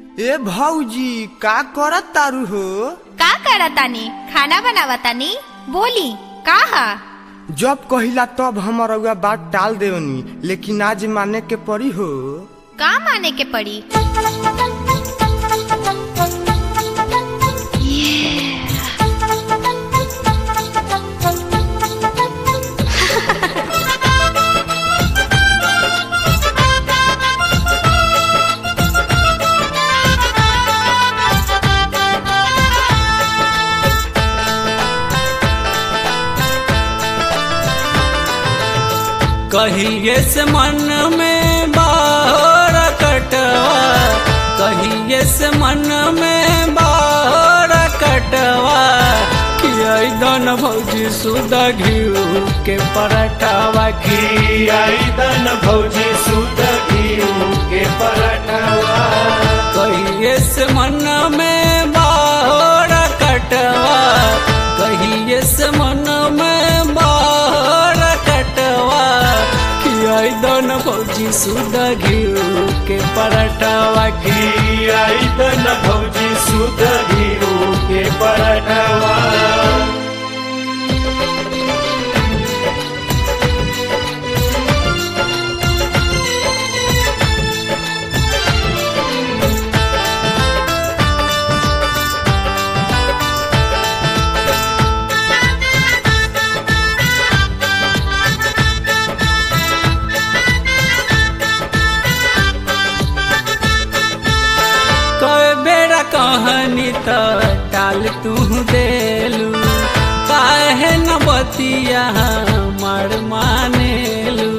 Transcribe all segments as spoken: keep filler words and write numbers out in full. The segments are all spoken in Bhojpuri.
ए भौजी का करत तारू हो? का करतानी? खाना बनावतानी। बोली का हा? जब कहिला तब हमर रउआ बात टाल देवनी, लेकिन आज माने के पड़ी हो। का माने के पड़ी? कहिए से मन में बाहर कटवा, कहिए से मन में बाहर कटवा, खियाइदन भौजी सुधा घिउ के पराठवा, खियाइदन भौजी सुधा घिउ के पराठवा। कहिए से मन में बाहर कटवा, कहिए से मन में बाहर कटवा, खियाइदन भौजी सुधा घिउ के पराठवा, खियाइदन भौजी सुधा घिउ के पराठवा। कहानी त टाल तू देलू, काहे न बतिया हमार मानेलू।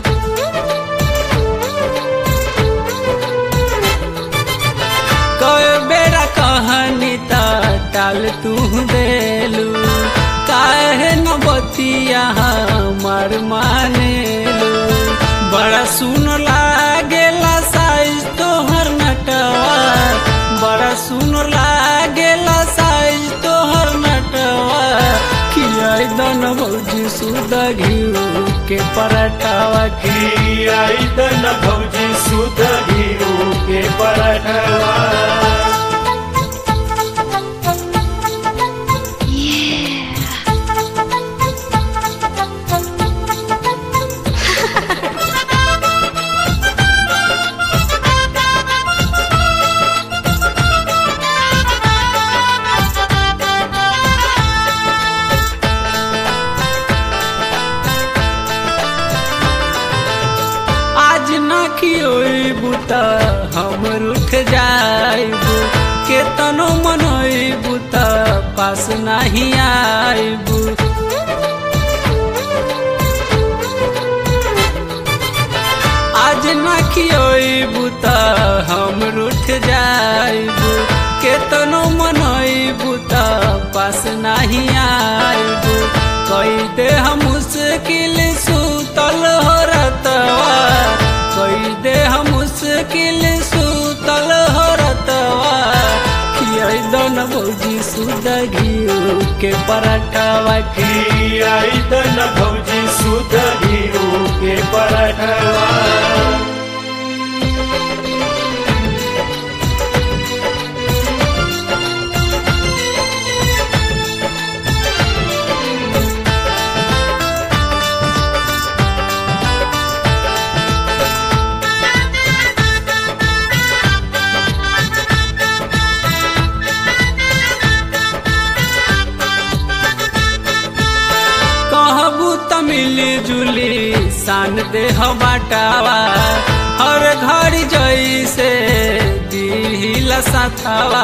कई बेरा कहानी त टाल तू देलू, काहे न बतिया हमार मानेलू। बड़ा सुन लागेला साइज तोहर नटवा, बड़ा सुनर लागेला साइज तोहर नटवा, खियाइदन भौजी सुधा घिउ के पराठवा, खियाइदन भौजी सुधा घिउ के पराठवा। बुता हम रुठ जाइबू, केतनो मनइबू त पास नहीं आइबू। आज ना खियोइबू त हम रुठ जाइबू, केतनो मनइबू त पास नहीं आइबू। कई दे हम मुश्किल सुतल हो रतवा, कई दे हम मुश्किल सुतल हो रतवा, खियाइदन भौजी सुधा घिउ के पराठवा, खियाइदन भौजी सुधा घिउ के पराठवा। मिली जुली शान देह बाटावा, हर घर जैसे दिहिला साथवा।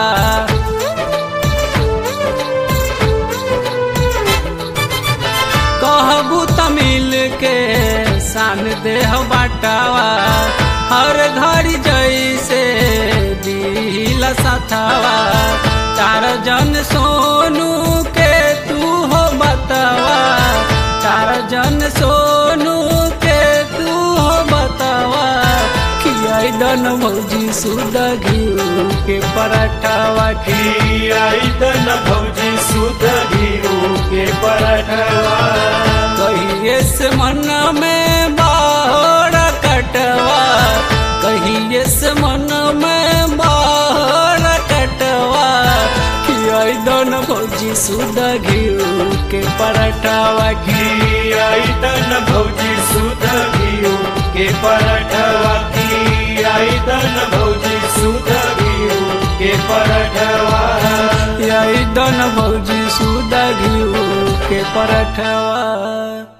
कहबू त मिल के शान देह बाटावा, हर घर जैसे दिहिला साथवा। चार जन सोनू के तू हो बतावा, चार जन सोनू के तू हो बतावा, खियाइदन भौजी सुधा घिउ के पराठवा, खियाइदन भौजी सुधा घिउ के पराठवा। कहिए से मन में बाहर कटवा, कहिए से मन में बाहर भौजी शुद्ध घिउ के पराठावा की आई दन भौजी शुद्ध घिउ के पराठवा की आई दन भौजी शुद्ध घिउ के पराठवा यही दोनों भौजी शुद्ध घिउ के पराठवा।